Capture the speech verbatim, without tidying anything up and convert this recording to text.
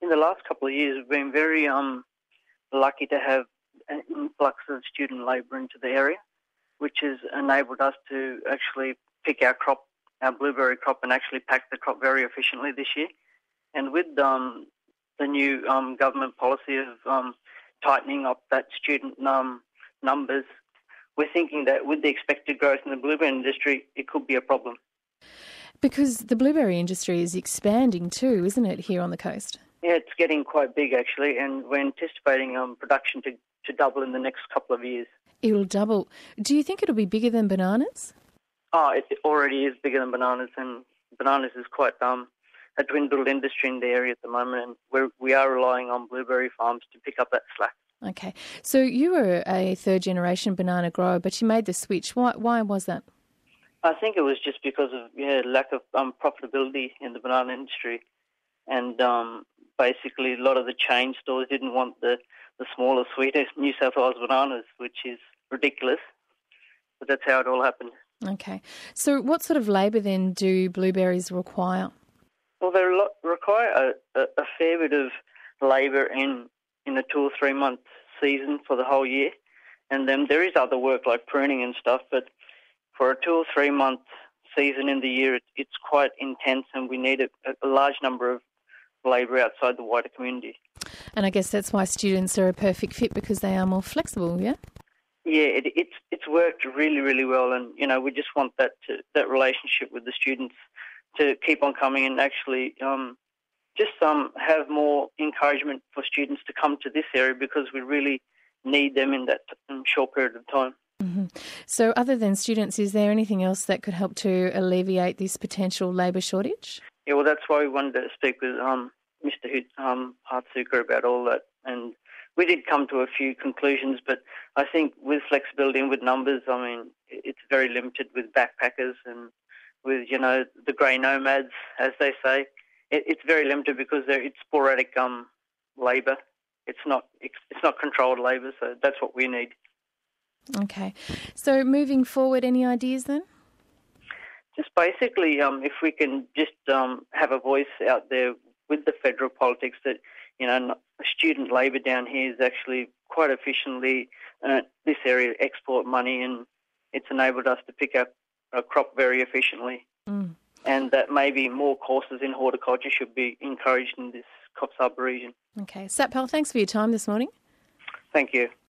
the last couple of years, we've been very um, lucky to have an influx of student labour into the area, which has enabled us to actually pick our crop, our blueberry crop, and actually pack the crop very efficiently this year. And with um, the new um, government policy of um, tightening up that student um, numbers, we're thinking that with the expected growth in the blueberry industry, it could be a problem. Because the blueberry industry is expanding too, isn't it, here on the coast? Yeah, it's getting quite big actually, and we're anticipating um, production to, to double in the next couple of years. It'll double. Do you think it'll be bigger than bananas? Oh, it already is bigger than bananas, and bananas is quite um, a dwindled industry in the area at the moment, and we're, we are relying on blueberry farms to pick up that slack. Okay. So you were a third-generation banana grower, but you made the switch. Why, why was that? I think it was just because of yeah, lack of um, profitability in the banana industry, and um, basically a lot of the chain stores didn't want the, the smaller, sweeter New South Wales bananas, which is ridiculous, but that's how it all happened. Okay. So what sort of labour then do blueberries require? Well, they lo- require a, a, a fair bit of labour in, in a two or three month season for the whole year, and then there is other work like pruning and stuff, but for a two or three month season in the year, it, it's quite intense, and we need a, a large number of labour outside the wider community. And I guess that's why students are a perfect fit, because they are more flexible, yeah? Yeah, it, it's it's worked really, really well, and you know we just want that to, that relationship with the students to keep on coming, and actually um, just um, have more encouragement for students to come to this area, because we really need them in that short period of time. Mm-hmm. So other than students, is there anything else that could help to alleviate this potential labour shortage? Yeah, well, that's why we wanted to speak with um, Mister Um, Hartsuka about all that, and we did come to a few conclusions, but I think with flexibility and with numbers, I mean, it's very limited with backpackers and with, you know, the grey nomads, as they say. It, it's very limited because it's sporadic um, labour. It's not it's not controlled labour, so that's what we need. Okay. So moving forward, any ideas then? Just basically, um, if we can just um, have a voice out there with the federal politics that, you know, student labour down here is actually quite efficiently uh, this area export money, and it's enabled us to pick up a crop very efficiently. Mm. And that maybe more courses in horticulture should be encouraged in this Coffs Harbour region. Okay. Satpal, thanks for your time this morning. Thank you.